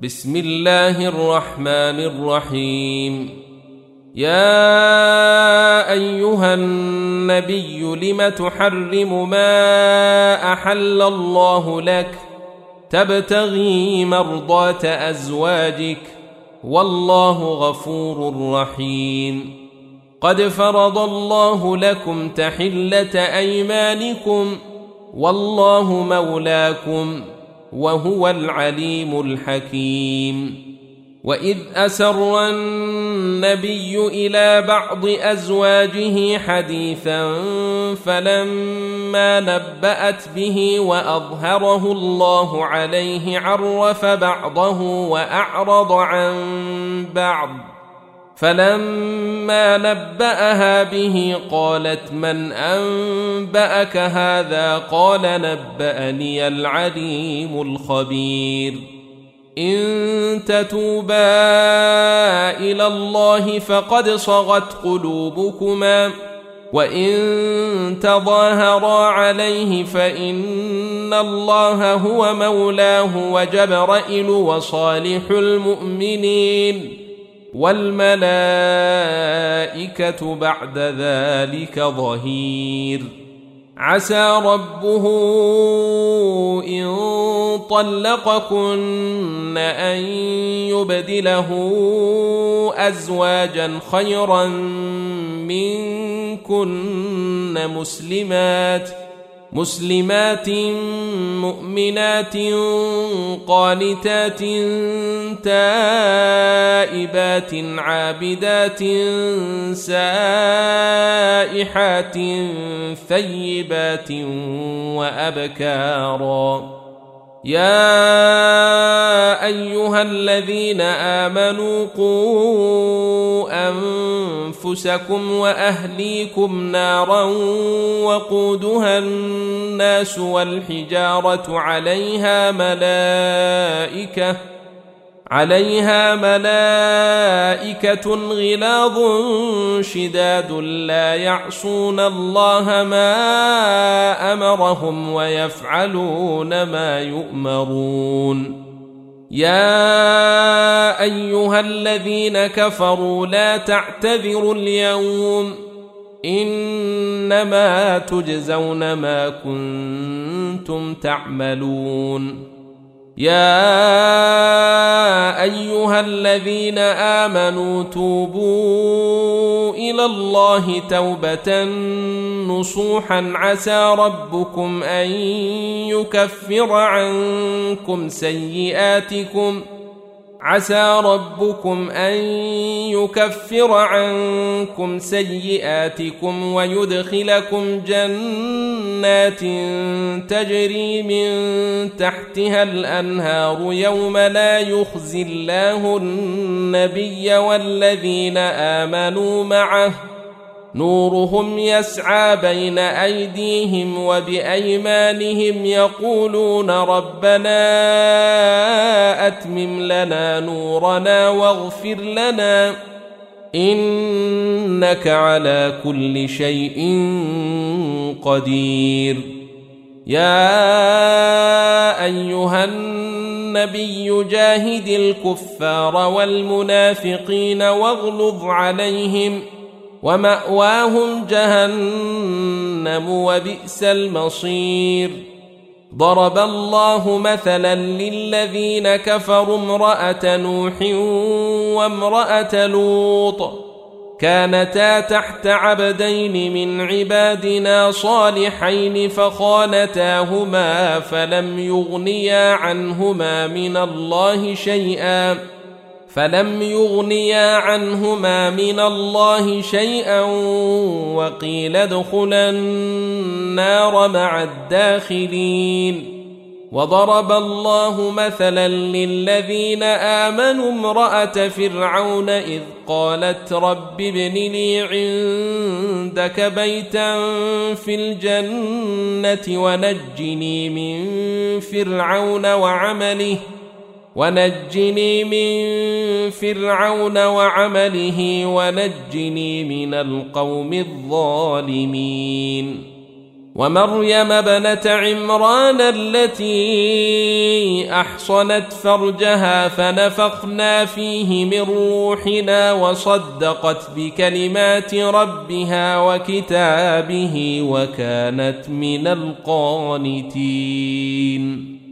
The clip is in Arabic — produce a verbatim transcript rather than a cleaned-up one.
بسم الله الرحمن الرحيم. يا أيها النبي لم تحرم ما أحل الله لك تبتغي مرضات أزواجك والله غفور رحيم. قد فرض الله لكم تحلة أيمانكم والله مولاكم وهو العليم الحكيم. وإذ أسر النبي إلى بعض أزواجه حديثا فلما نبأت به وأظهره الله عليه عرف بعضه وأعرض عن بعض، فلما نبأها به قالت من أنبأك هذا؟ قال نبأني العليم الخبير. إن تتوبا إلى الله فقد صغت قلوبكما وإن تظاهرا عليه فإن الله هو مولاه وجبرائيل وصالح المؤمنين والملائكة بعد ذلك ظهير. عسى ربه إن طلقكن أن يبدله أزواجا خيرا منكن مسلمات مسلمات مؤمنات قانتات تائبات عابدات سائحات ثيبات وأبكارا. يا أيها الذين آمنوا قوا أنفسكم وأهليكم نارا وقودها الناس والحجارة عليها ملائكة عليها ملائكة غلاظ شداد لا يعصون الله ما أمرهم ويفعلون ما يؤمرون. يا أيها الذين كفروا لا تعتذروا اليوم إنما تجزون ما كنتم تعملون. يا أيها الذين آمنوا توبوا إلى الله توبة نصوحا عسى ربكم أن يكفر عنكم سيئاتكم عسى ربكم أن يكفر عنكم سيئاتكم ويدخلكم جنات تجري من تحتها الأنهار يوم لا يخزي الله النبي والذين آمنوا معه نورهم يسعى بين أيديهم وبأيمانهم يقولون ربنا أتمم لنا نورنا واغفر لنا إنك على كل شيء قدير. يا أيها النبي جاهد الكفار والمنافقين واغلظ عليهم ومأواهم جهنم وبئس المصير. ضرب الله مثلا للذين كفروا امرأة نوح وامرأة لوط كانتا تحت عبدين من عبادنا صالحين فخانتاهما فلم يغنيا عنهما من الله شيئا فلم يغنيا عنهما من الله شيئا وقيل ادخلا النار مع الداخلين. وضرب الله مثلا للذين آمنوا امرأة فرعون إذ قالت رب ابن لي عندك بيتا في الجنة ونجني من فرعون وعمله ونجني من فرعون وعمله ونجني من القوم الظالمين. ومريم ابنة عمران التي أحصنت فرجها فنفخنا فيه من روحنا وصدقت بكلمات ربها وكتابه وكانت من القانتين.